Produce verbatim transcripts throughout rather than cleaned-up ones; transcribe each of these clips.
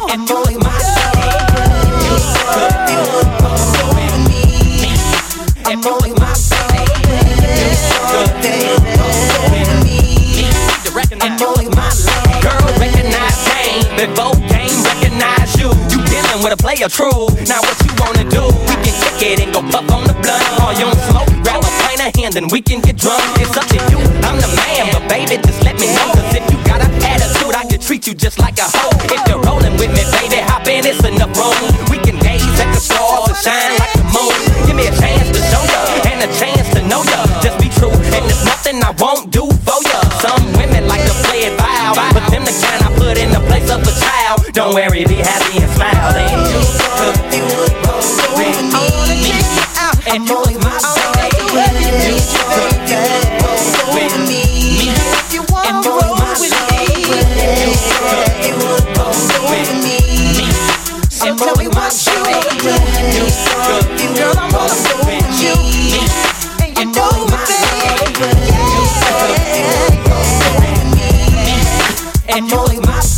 enjoy my life. If you would roll with me, enjoy my life. If you would roll with me, enjoy my life. Girl, recognize game, before game recognize you. You dealing with a player true. Now what you wanna do? We can kick it and go puff on the blunt. Or you don't smoke, grab a pint of hand, then we can get drunk. It's up to you, I'm the man, but baby, just let me know. Cause if you got an attitude, I can treat you just like a hoe. If you're rolling with me, baby, hop in, it's enough room. We can gaze at the stars and shine like the moon. Give me a chance to show ya, and a chance to know ya. Just be true, and there's nothing I won't do for ya. Some women like to play it foul, but them the kind I put in the place of a child. Don't worry, be happy and smile. Then you would roll with me, enjoy my life. With me, enjoy my life. You would roll with me, enjoy my life. Girl, I'm rolling with you, enjoy my life. Enjoy my life.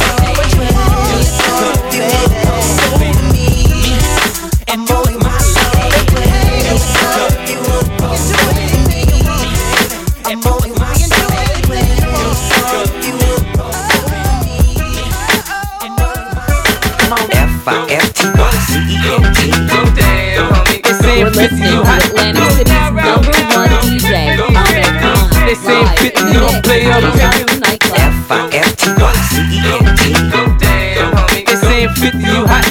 F I F T Y C E N T. You're listening to Atlantic City's number one D J. They say fifty, you don't play up. F I F T Y C E N T. They say fifty, you hot.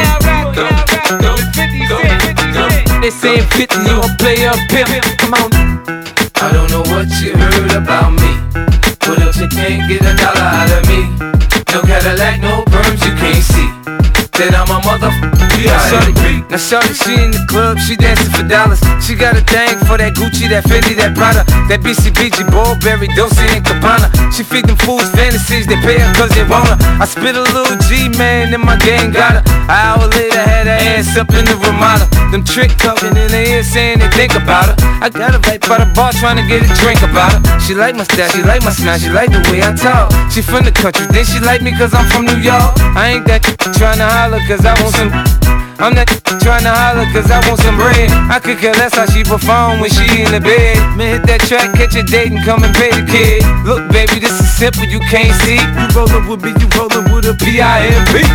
They say fifty, you don't play up. Come on. I don't know what you heard about me, but if you can't get a dollar out of me, no Cadillac, no perms, you can't see that I'm a motherfucker. Now shorty, now shorty, she in the club, she dancing for dollars. She got a thing for that Gucci, that Fendi, that Prada, that B C B G, Burberry, Dolce and Gabbana. She feed them fools fantasies, they pay her cause they want her. I spit a little G, man, and my gang got her. An hour later, had her ass up in the Ramada. Them trick talking in her ear saying they think about her. I got her right by the bar trying to get a drink about her. She like my style, she like my smile, she like the way I talk. She from the country, then she like me cause I'm from New York. I ain't that trying to holler cause I want some. I'm not trying to holler cause I want some bread. I could care less how she perform when she in the bed. Man, hit that track, catch a date and come and pay the kid. Look baby, this is simple, you can't see. You rollin' with me, you rollin' with a P I M P.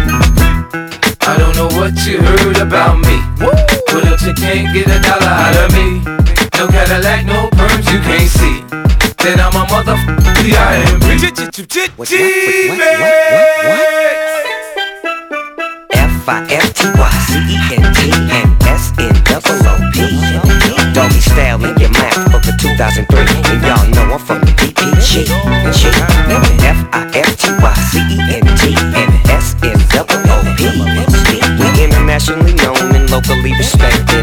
I don't know what you heard about me, but if you can't get a dollar out of me, no Cadillac, no perms, you can't see that I'm a motherfucker P I M P. What, what, what, what, what, what? F I F T Y C E N T and S N double O P. Doggy style in your mouth for the two thousand three. And y'all know I'm from the D P G. F I F T Y C E N T and S N double O P. We internationally known and locally respected.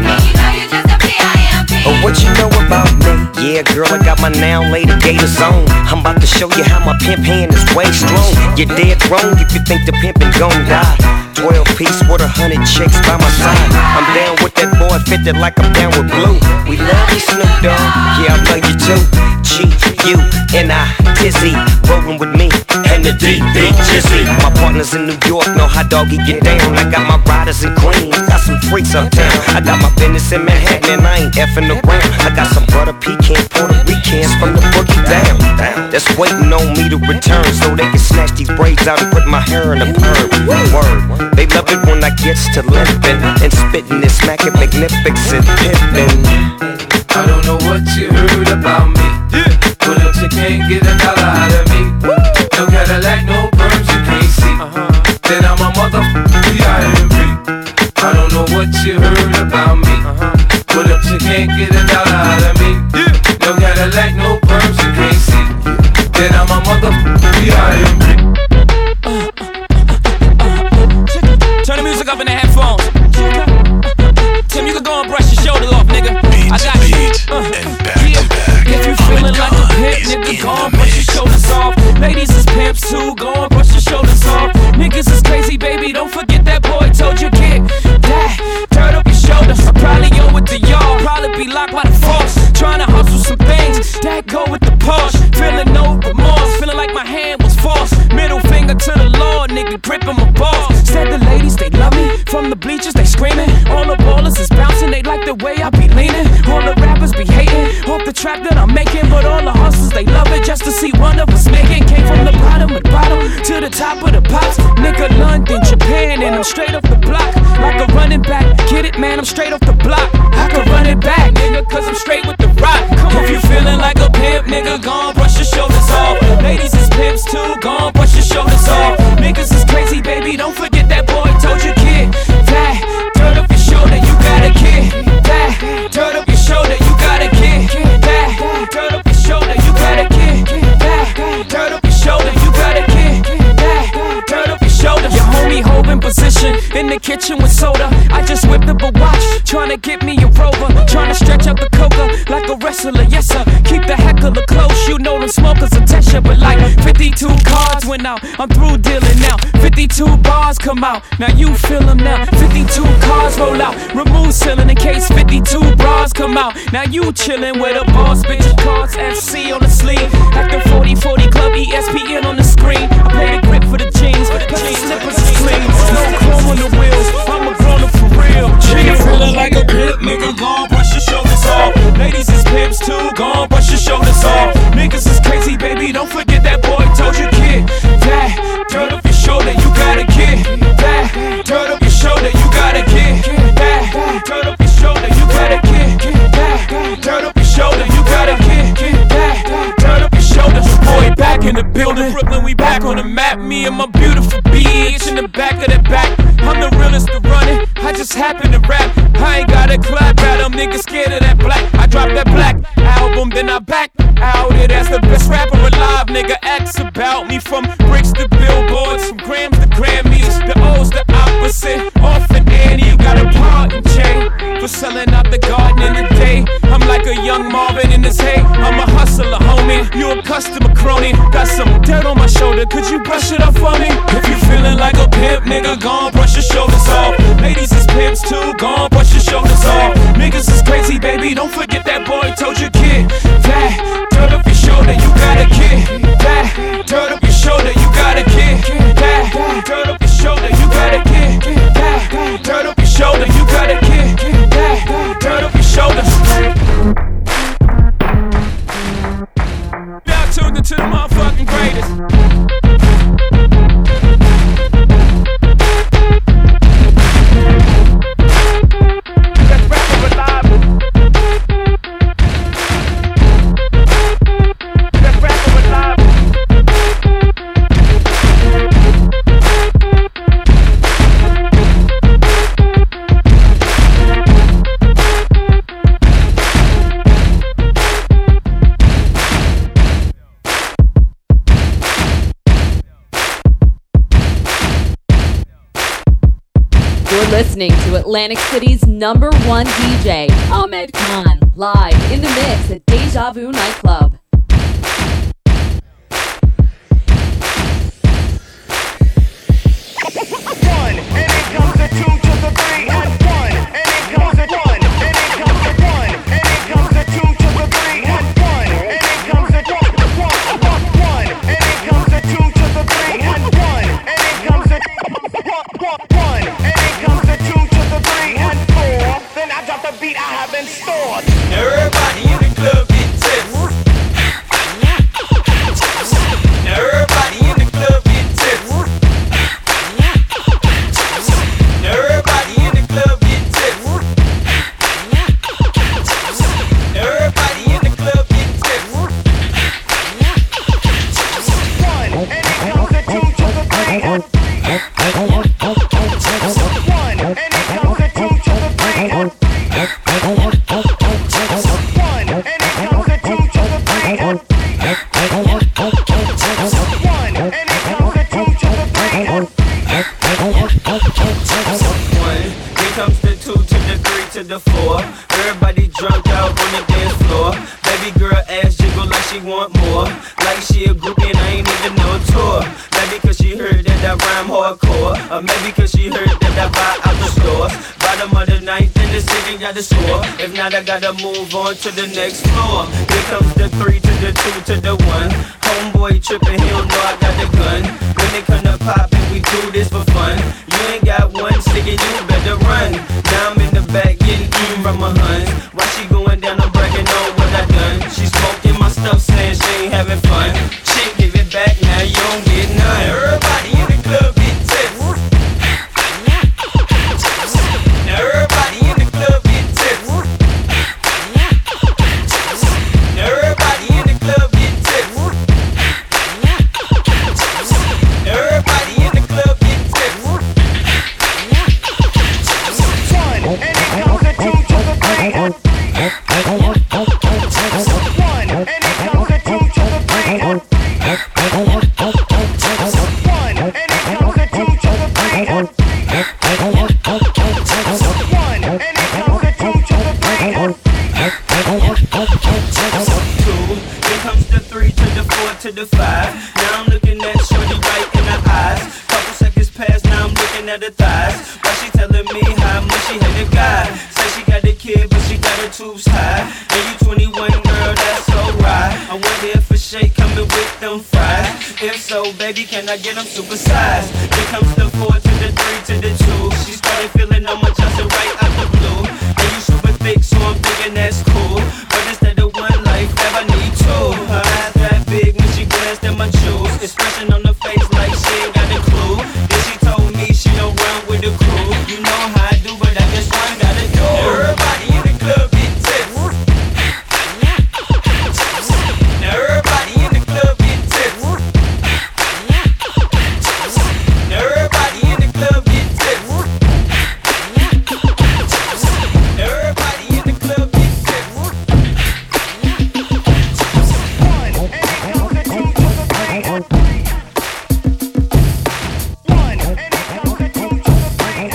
Oh, what you know about me? Yeah, girl, I got my now later gators on. I'm about to show you how my pimp hand is way strong. You're dead wrong if you think the pimpin' gon' die. Twelve piece with a hundred chicks by my side. I'm down with that boy, fitted like I'm down with Blue. We love you, Snoop Dogg. Yeah, I love you too. G U N I Dizzy, rollin' with me and the D D Jizzy. My partners in New York know how doggy get down. I got my riders in Queens, got some freaks uptown. I got my business in Manhattan and I ain't effing around. I got some butter pecan Puerto Ricans from the boogie down. That's waiting on me to return so they can snatch these braids out and put my hair in a perm. Word, they love it when I gets to limpin' and spittin' and smacking magnificent pimpin'. I don't know what you heard about me, but if you can't get a dollar out of me, no Cadillac, no perms, you can't see that I'm a motherfucker P I M P. I don't know what you heard about me, but if you can't get a dollar out of me, no Cadillac, no perms, you can't see that I'm a motherfucker P I M P. Turn the music up in the headphones. Tim, you can go and brush your shoulder off, nigga. Beat I got to you. beat Uh, and back yeah. to back. If you feeling like a pimp, nigga, go and brush your shoulders off. Ladies is pimps too, go and brush your shoulders off. Niggas is crazy, baby, don't forget that boy told you kick that. Turn up your shoulders. I probably owe with the y'all. Probably be locked by the force. Trying to hustle some things that go with the Porsche. Feeling no remorse, feeling like my hand was forced. Middle finger to the Lord, nigga, gripping my balls. Said the screaming. All the ballers is bouncing, they like the way I be leaning. All the rappers be hating, off the trap that I'm making. But all the hustlers, they love it just to see one of us make it. Came from the bottom of the bottom to the top of the pops. Nigga, London, Japan, and I'm straight off the block. Like a running back, get it, man, I'm straight off the block. I can run it back, nigga, cause I'm straight with the rock. Come on, if you feeling like a pimp, nigga, gon' brush your shoulders off. Ladies is pimps too, gon' brush your shoulders off. Niggas is crazy, baby, don't forget that boy told you, kid. That, dirt up your shoulder, you got a kid. That, dirt up your shoulder, you got a kid. That, dirt up your shoulder, you got a kid. That, dirt up your shoulder, you got a kid. That, dirt up your shoulder. Your homie holding position in the kitchen with soda. I just whipped up a watch, tryna get me a Rover. Tryna stretch out the coca like a wrestler, yes sir. Keep the heckler close, you know them smokers are Tesha. But like fifty-two cards went out, I'm through dealing now. fifty-two bars come out, now you feel them now. fifty-two cars roll out, remove ceiling in case fifty-two bras come out. Now you chillin' with a boss, bitches cards, F C on the sleeve. Like the forty forty club, E S P N on the screen. I play the grip for the jeans, cause the slippers is clean. No chrome on the wheels, I'm a grown up for real. She feelin' like a pimp, nigga, gon' brush your shoulders off. Ladies is pimps too, gon' brush your shoulders off. Niggas is crazy, baby, don't forget that boy told you, kid. That, dirt up your shoulder, you got a kid. That, dirt up your shoulder, you got a kid. That, dirt up your shoulder, you got a kid. That, dirt up your shoulder, you got a kid. That, dirt up your shoulder. Boy, back in the building, Brooklyn, we back on the map. Me and my beautiful bitch in the back of the back. I'm the realest to run it, I just happen to rap. I ain't got a clap at them, niggas scared of that black. I dropped that black album, then I back out it as the best rapper alive. Nigga, acts about me from bricks to billboards, from grams to Grammys. The O's the opposite, Orphan Annie. You got a part in Jay for selling out the garden in the day. I'm like a young Marvin in his hay. I'm a hustler, homie. You a customer crony. Got some dirt on my shoulder, could you brush it up for me? If you feeling like a pimp, nigga, gon' brush your shoulders off. Ladies is pimps too, gon' brush your shoulders off. Niggas is crazy, baby, don't forget that boy told you, kid. That, dirt up your shoulder, you got a kid. That, dirt up your shoulder, you got a kid. That, dirt up your shoulder, you got a kid. That, dirt up your shoulder, you got a kid. That, dirt up your shoulder. Y'all tuned into the motherfucking greatest. You're listening to Atlantic City's number one D J, Ahmed Khan, live in the mix at Deja Vu Nightclub. One, and it comes to two to the three, and one, and it comes to one, and it comes to one, and it comes to two to the three, and one, and it comes to one, one, one, and it comes to two to the three, and one, and it comes to one, one, and it comes to two to the three, and four. Then I drop the beat I have in store. Everybody in the club get tips. Everybody in the club get tips. Everybody in the club get tips. Everybody in the club get tips. One, and it comes to two to the three, and one, and it comes to two to the three, and one, and it comes to two to the three, and one, and it comes to two to the three, and One, here comes the two to the three to the four. Everybody drunk out on the dance floor. Baby girl ass jiggle like she want more. Like she a groupie and I ain't even no tour. Maybe cause she heard that I rhyme hardcore. Or maybe cause she heard that I buy out the stores. Bottom of the ninth in the city got the score. If not I gotta move on to the next floor. Here comes the three to the two to the one. Homeboy trippin', he don't know I got the gun. When it come to poppin', we do this for fun. You ain't got one stick and you better run. from her huns. While she going down, I'm bragging on what I done. She smoking my stuff, saying she ain't having fun. She give it back, now you don't get none. Everybody in the club get tips. Now everybody in the club get tips. Now everybody in the club get tips. Everybody in the club get tips. One, and it comes to two to the three. One, and it comes to two to the three. One, and it comes to two to the three. One, and it comes to two to the three. Two, then comes the three to the four to the five. Now I'm looking at shorty right in the eyes. Couple seconds pass, now I'm looking at her thighs. While she telling me how much she hate a guy. Say she got a kid, but she got her tubes high. And you twenty-one, girl, that's so right. I wonder if a shake coming with them fries. If so, baby, can I get them supersized? Then comes the four to the three to the two. She started feeling on my Johnson right out the blue. And you super thick, so I'm thinking that's cool. But instead of one life, ever need two. Her eyes that big when she glanced at my jewels. Expression on her face like she ain't got a clue. Then she told me she don't run with the crew. You know how I do, but I guess one gotta do. Everybody in the club get tips. Now everybody in the club get tips. Now everybody in the club get tips. Now everybody in the club get tips. One, and it comes to two to the three. One, and it comes to two to the three.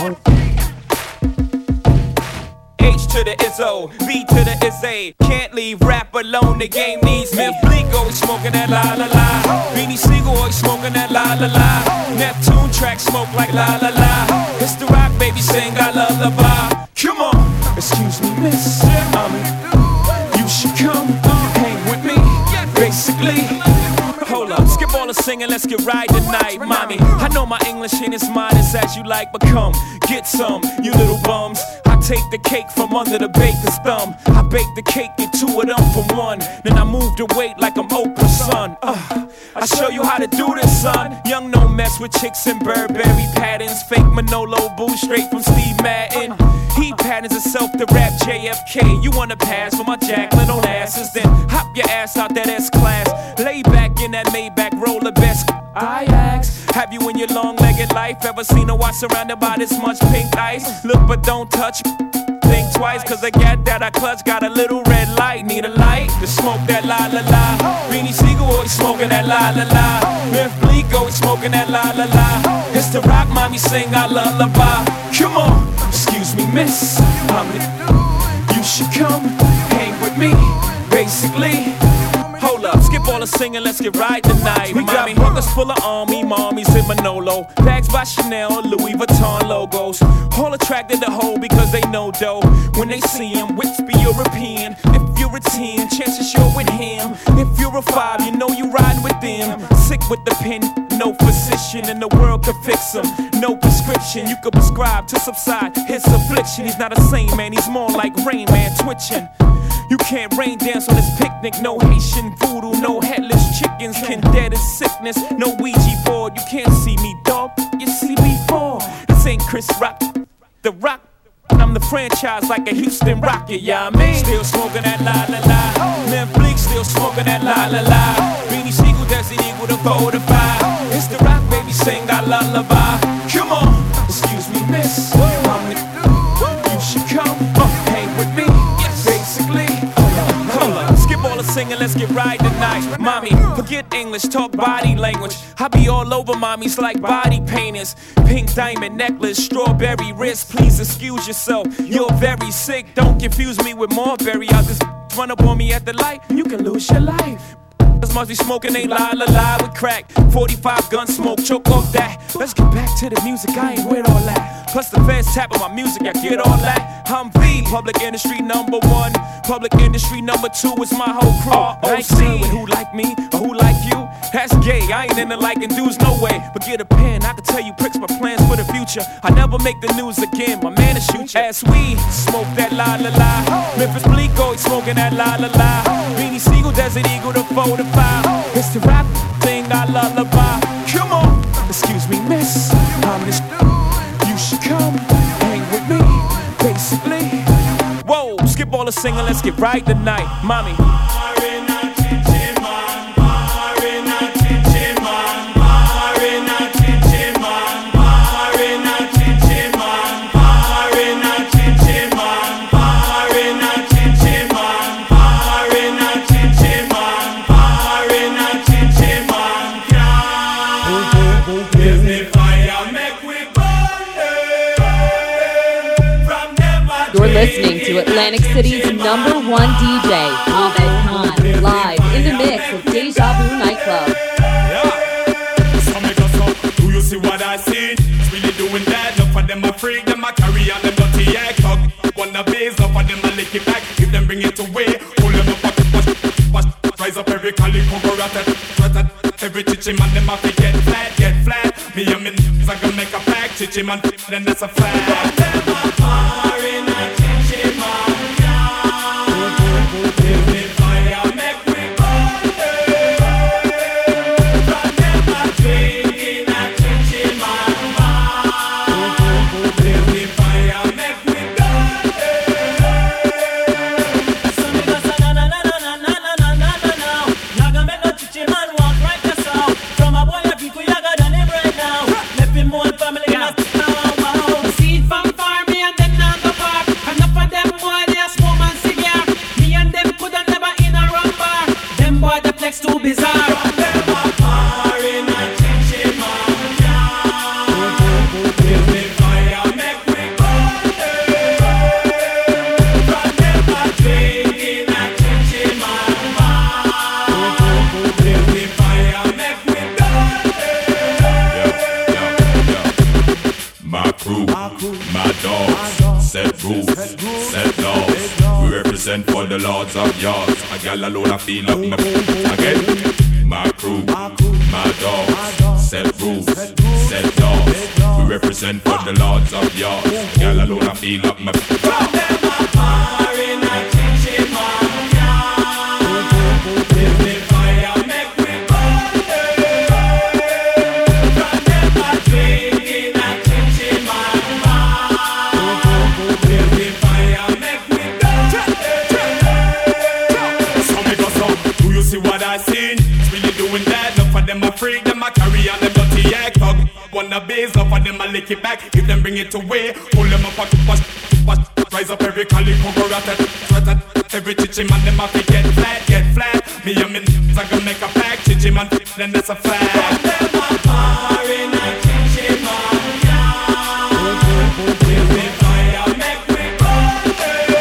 H to the Izzo, B to the Izzy. Can't leave rap alone, the game needs me. Bleak always smoking that la la la. Beanie Siegel always smoking that la la la. Neptune track smoke like la la la. It's the rock, baby, sing a lullaby. Come on, excuse me, miss. Um, you should come hang with me, basically. Hold up, skip all the singing, let's get right tonight, mommy. I know my English ain't as modest as you like, but come, get some, you little bums. I take the cake from under the baker's thumb. I bake the cake, get two of them for one. Then I move the weight like I'm Oprah's son. Uh, I show you how to do this, son. Young no mess with chicks and Burberry patterns. Fake Manolo boo straight from Steve Madden. He patterns himself to rap J F K. You wanna pass for my Jacqueline on asses? Then hop your ass out that S-Class. Lay back in that Maybach, roll the best. I ask, have you in your long-legged life ever seen a watch surrounded by this much pink ice? Look but don't touch. Think twice, cause I got that I clutch. Got a little red light, need a light to smoke that la la la. Beanie Siegel always smoking that la la la. Myth Bleak always smoking that la la la. It's the rock, mommy, sing our lullaby. Come on, excuse me, miss. I'm it. You should come hang with me, basically. Hold up, skip all the singing, let's get right tonight. We got buckets full of army, mommies in Manolo. Bags by Chanel, Louis Vuitton logos. All attracted to hoe because they know dough. When they see him, which be European. If you're a ten, chances you're with him. If you're a five, you know you riding with them. Sick with the pen, no physician in the world could fix him. No prescription you could prescribe to subside his affliction. He's not a saint, man, he's more like Rain Man twitching. You can't rain dance on this picnic. No Haitian voodoo, no headless chickens can dead as sickness. No Ouija board, you can't see me, dog. You see me fall. This ain't Chris Rock, the Rock. I'm the franchise like a Houston Rocket, yeah, I mean. Still smoking that la la la. Myth Bleak still smoking that la la la. Beanie Siegel, Desert Eagle, the four to five. It's the rock, baby, sing our lullaby. Come on, excuse me, miss. I'm the, you should come uh, hang with me, basically. Hold up, skip all the singing, let's get right tonight. Mommy, forget English, talk body language. I be all over mommies like body painters. Pink diamond necklace, strawberry wrist. Please excuse yourself, you're very sick. Don't confuse me with Marbury. I'll just run up on me at the light, you can lose your life. Must be smoking, ain't lie, la lie with crack. forty-five gun smoke, choke off that. Let's get back to the music, I ain't with all that. Plus the fans tapping my music, I get all that. I'm the public industry number one. Public industry number two is my whole crew. Oh, I ain't seen who like me or who like you. That's gay, I ain't into liking dudes, no way. But get a pen, I can tell you pricks my plans for the future. I never make the news again, my man is shoot you. As we smoke that la la la. Memphis Bleak always smoking that la la la. Beanie Siegel, Desert Eagle, the four to five. It's the rap thing I lullaby. Come on, excuse me, miss. I'm this. You should come hang with me, basically. Whoa, skip all the singing, let's get right tonight, mommy. Listening to Atlantic City's number one D J, Ahmed Khan, live in the mix with Deja Vu Nightclub. Yeah. So make us up. Do you see what I see? It's really doing that. Enough of them a freak, them a carry on them dirty act. Talk wanna base, enough of them a lick it back. If them bring it away, pull them up, wash, wash, rise up every collie, cover rat, rat, every chichi man, them a fi get flat, get flat. Me and me, I can make a pack, chichi man, then that's a flat. For the lords of yards, a gal alone I feel up my again. My crew, my dogs, set rules, set dogs. We represent for the lords of yards, a gal alone I feel up my. Wanna base up on them a lick it back. If them bring it away, pull them up, wash, wash, wash, rise up every collie, cover rat, rat, every chichi man, them a fi get flat, get flat. Me and me, I can make a pack, chichi man, then that's a fact. Them a foreign a chichi man, yeah. Give me fire, make we burn.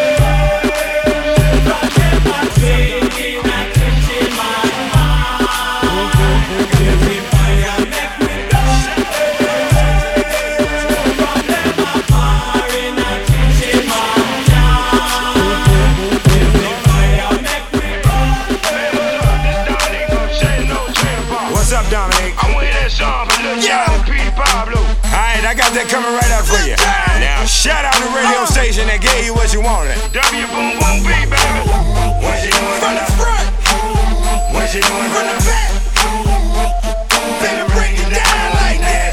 From them a drinking a chichi man, give me fire, make we burn. Alright, I got that coming right up for you. Now, shout out the radio station that gave you what you wanted. W Boom Boom B, baby. What you doing from the front? What you doing from the back? Baby, break it down like that.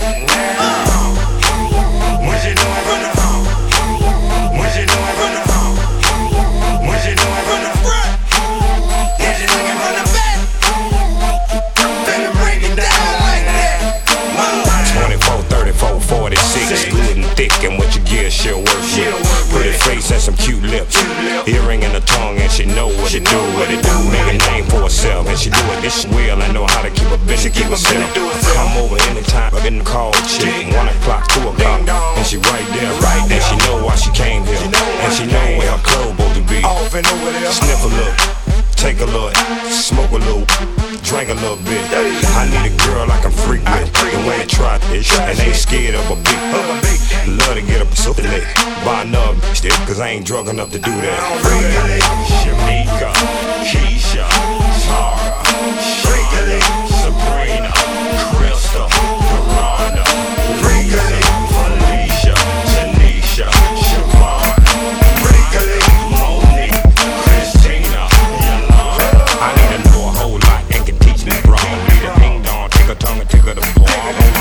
What you doing from the front? What you doing from the front? What you doing from the front? What you doing from the back? Baby, break it down like that. twenty-four, thirty-four, forty-six, good and thick, and what you give she'll work with. Pretty face and some cute lips, earring in the tongue, and she know what to do. What it do? Make a name for herself, and she do it this well. I know how to keep a business, keep herself. Come over anytime, I'm getting called chick. One o'clock, two o'clock, and she right there, right there. And she know why she came here, and she know where her clothes supposed to be. Sniff a look, take a look, smoke a little, drink a little bit. I need a girl I can freak with, the way to try this, and ain't scared of a big. Love to get up and something lit. Buy another stick, cause I ain't drunk enough to do that. Shamika, Keisha, Tara, Freaky, Sabrina, Crystal, Veranda, Freaky, Felicia, Tanisha, Siobhan, Freaky, Monique, Christina, Yolanda. I need to know a whole lot and can teach me wrong. Need a ding dong, take a tongue and take her to the bar.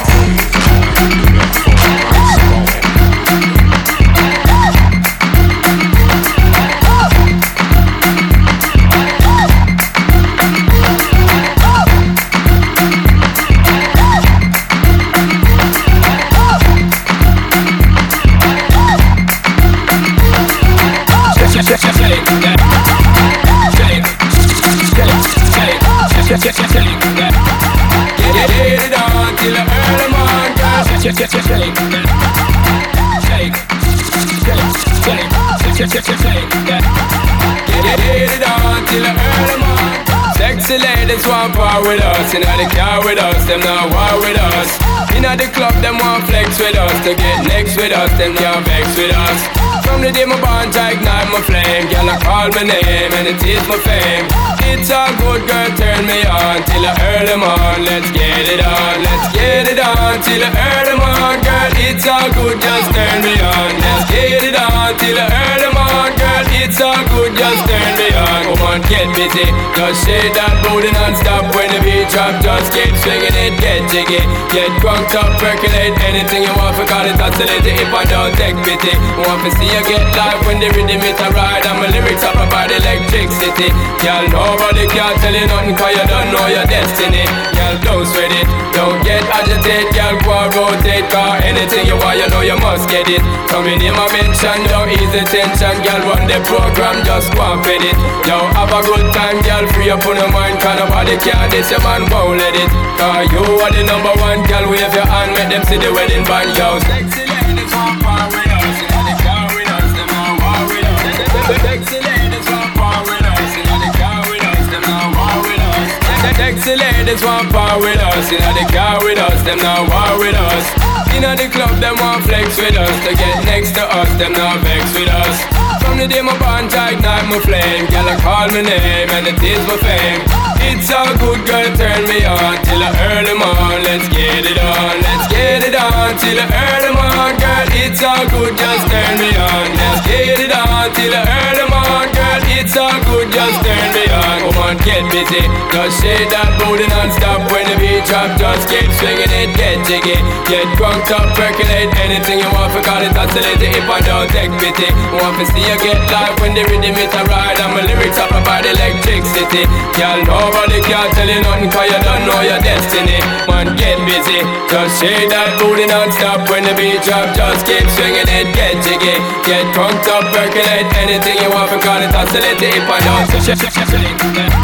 Sexy ladies want power with us, inna the car with us, them not war with us. Inna the club, them want flex with us, to get next with us, them can't vex with us. From the day my bond, I ignite my flame, girl I call my name and it is my fame. It's all good, girl, turn me on till I earn them on. Let's get it on, let's get it on till I earn them on, girl. It's all good, just turn me on. Let's get it on till I earn them on, girl. It's all good, just turn me on. Come on, get busy, just shake that booty non-stop. When the beat drop, just keep swinging it, get jiggy, get crunked up, percolate anything you want. For call it oscillate if I don't take pity. Want to see you get live when the rhythm is a ride and my lyrics are provide electricity. Y'all nobody can tell you nothing cause you don't know your destiny. Y'all don't sweat it, don't get agitated. Y'all go and rotate cause anything you want you know you must get it. Come in my mention, don't ease the tension. Y'all run the program, just go and fit it. Yo, have a good time, y'all free up on your mind. Cause nobody can this, your man won't let it. Cause you are the number one, y'all wave your hand, make them see the wedding band. Yo, sexy ladies want power with us, in the car with us, them not war with us. Sexy ladies want power with us, in the car with us, them not war with us. Sexy ladies want power with us, in the car with us, them not war with us. Inna the club, them want flex with us, to get next to us, them not vex with us. From the day my bond, I ignite my flame, girl I call my name and it is my fame. It's all good, girl, turn me on till I earn them on. Let's get it on, let's get it on till I earn them on, girl. It's all good, just turn me on. Let's get it on till I earn them on, girl. It's all good, just turn me on. Come on, get busy, just shake that booty non-stop. When the beat drop, just keep swinging it, get jiggy, get crunked up, percolate anything you want. For call it oscillate if I don't take pity. Want to see you get live when the rhythm is a ride and my lyrics are provide electricity. Y'all nobody can tell you nothing cause you don't know your destiny. Man, get busy, just shake that booty non-stop. When the beat drop, just keep swinging it, get jiggy, get crunked up, percolate anything you want. For call it oscillate if I don't shake, shake, shake, shake,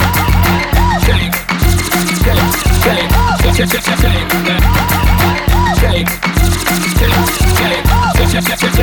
shake, shake, shake, shake, shake, shake, shake, shake, shake, shake,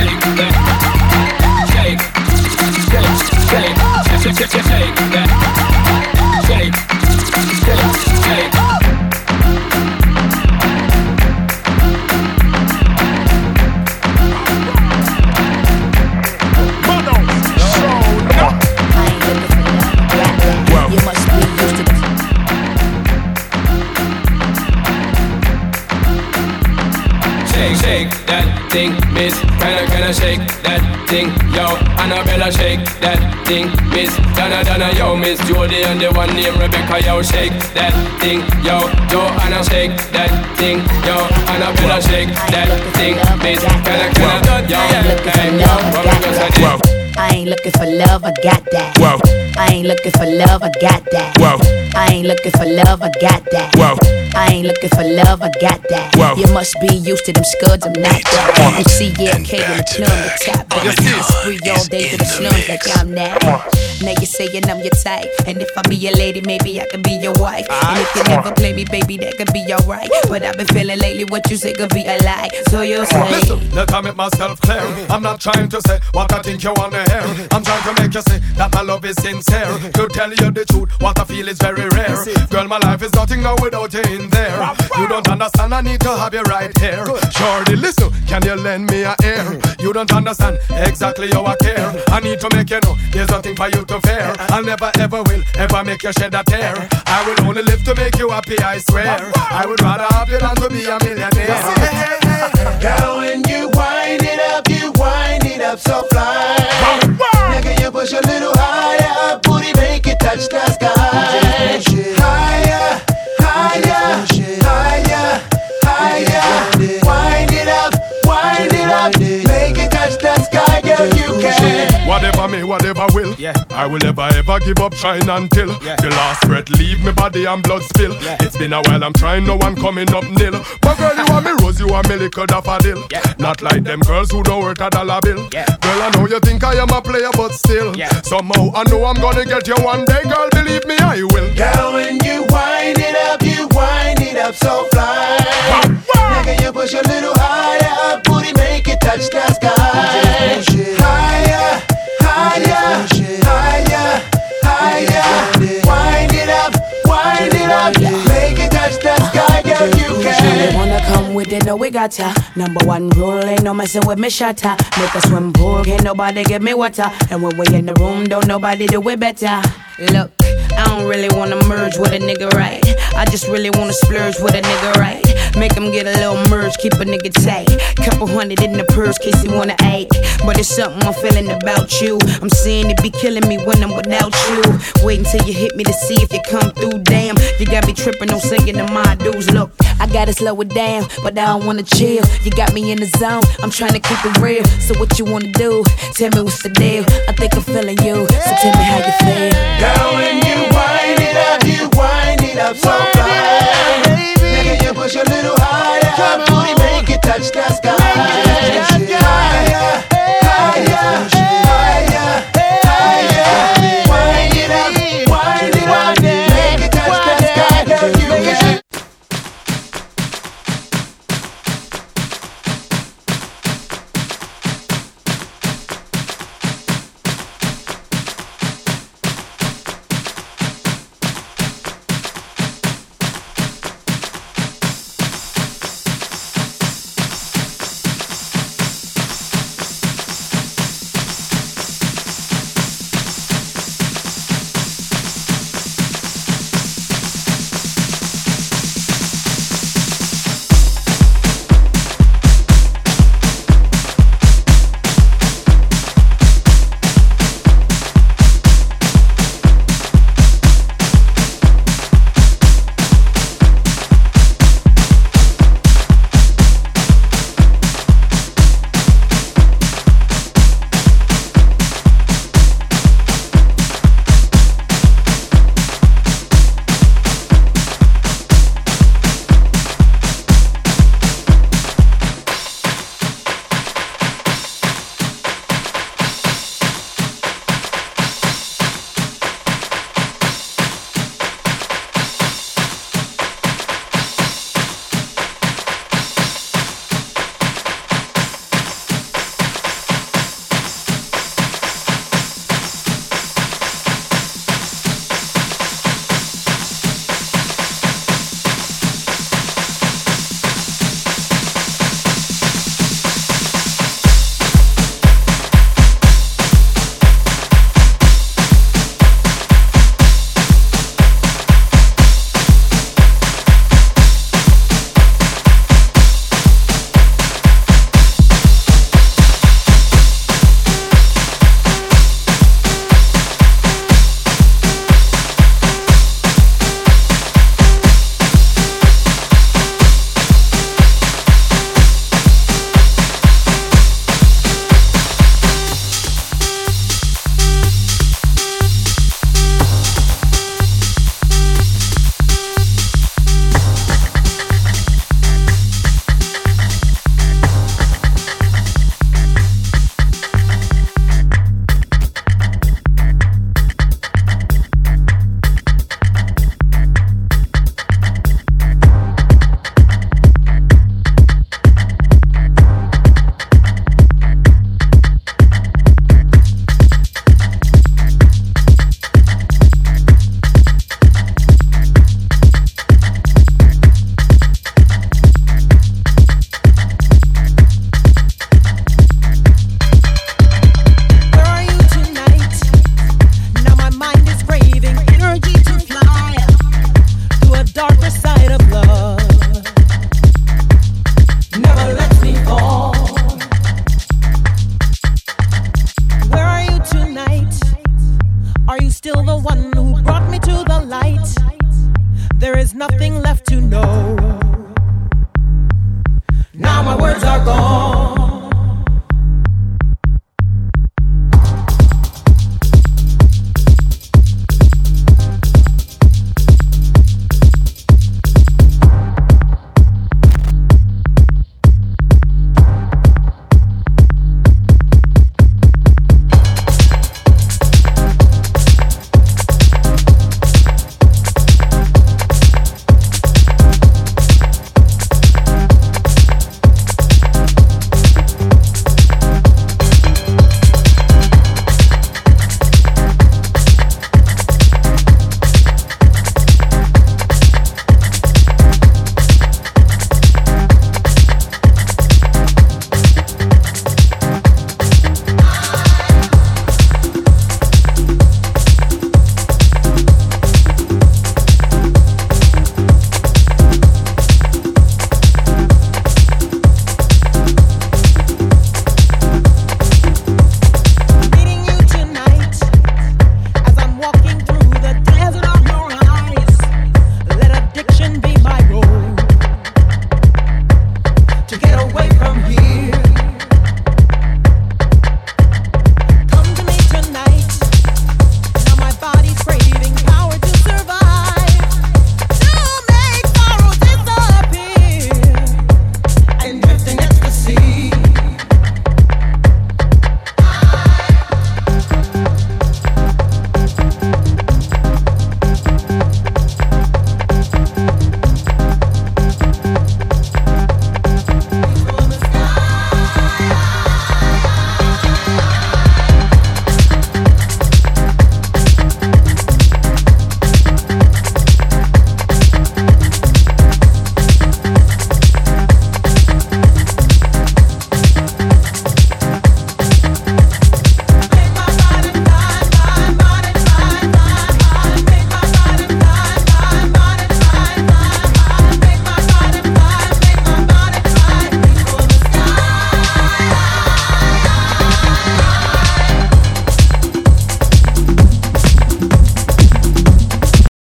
shake that thing, miss. Kinda, kinda shake that thing, yo. Annabella, shake that thing, miss. Donna, Donna, yo, Miss Jody and the one named Rebecca, yo. Shake that thing, yo. Joanna, shake that thing, yo. Annabella, shake that thing, miss. Kinda, kinda, yo. Hey, yo, what we gonna say? I ain't looking for love, I got that. Whoa. I ain't looking for love, I got that. Whoa. I ain't looking for love, I got that. Whoa. I ain't looking for love, I got that. Whoa. You must be used to them scuds, I'm not that. M C L K in the plum, the top back. Spree all day to the slums like I'm that. Now you're saying I'm your type, and if I be a lady, maybe I could be your wife. And if you never play me, baby, that could be alright. But I've been feeling lately what you say could be a lie. So you say, listen, let I make myself clear. I'm not trying to say what I think you wanna hear. I'm trying to make you see that my love is sincere. sincere. To tell you the truth, what I feel is very rare. Girl, my life is nothing now without you in there. You don't understand, I need to have you right here. Shorty, listen, can you lend me a ear? You don't understand exactly how I care. I need to make you know there's nothing for you to fear. I'll never ever will ever make you shed a tear. I will only live to make you happy, I swear. I would rather have you than to be a millionaire. Girl, when you wind it up, you wind it up so fly. Nigga, you push a little higher up, booty make it touch the sky. Higher, higher, higher, higher. Wind it up, wind it up, make it touch the sky, girl, you can. Whatever me, whatever will, yeah. I will never ever give up trying until yeah. the last breath leave me body and blood spill. Yeah. It's been a while, I'm trying, no one coming up nil. But girl, you are me rose, you are me liquor daffodil. Yeah. Not like them girls who don't worth a dollar bill. Yeah. Girl, I know you think I am a player, but still yeah. somehow I know I'm gonna get you one day. Girl, believe me, I will. Girl, when you wind it up, you wind it up so fly. Nigga, you push a little higher up, booty make it touch the sky. Higher, higher, higher, higher. Wind it up, wind it up, make it touch the sky, girl, you can. Wanna come with it, no we got ya. Number one rule, ain't no messing with me shatter. Make a swim pool, can't nobody give me water. And when we in the room, don't nobody do it better. Look, I don't really wanna merge with a nigga, right? I just really wanna splurge with a nigga, right? Make him get a little merge, keep a nigga tight. Couple hundred in the purse, case he wanna ache. But it's something I'm feeling about you. I'm seeing it be killing me when I'm without you. Wait until you hit me to see if you come through, damn. You got me tripping on singing to my dudes. Look, I gotta slow it down, but I don't wanna chill. You got me in the zone, I'm trying to keep it real. So what you wanna do? Tell me what's the deal. I think I'm feeling you, so tell me how you feel. Girl, when you wind it up, you wind it up so fly. Nigga, you push a little higher, booty make it touch the sky.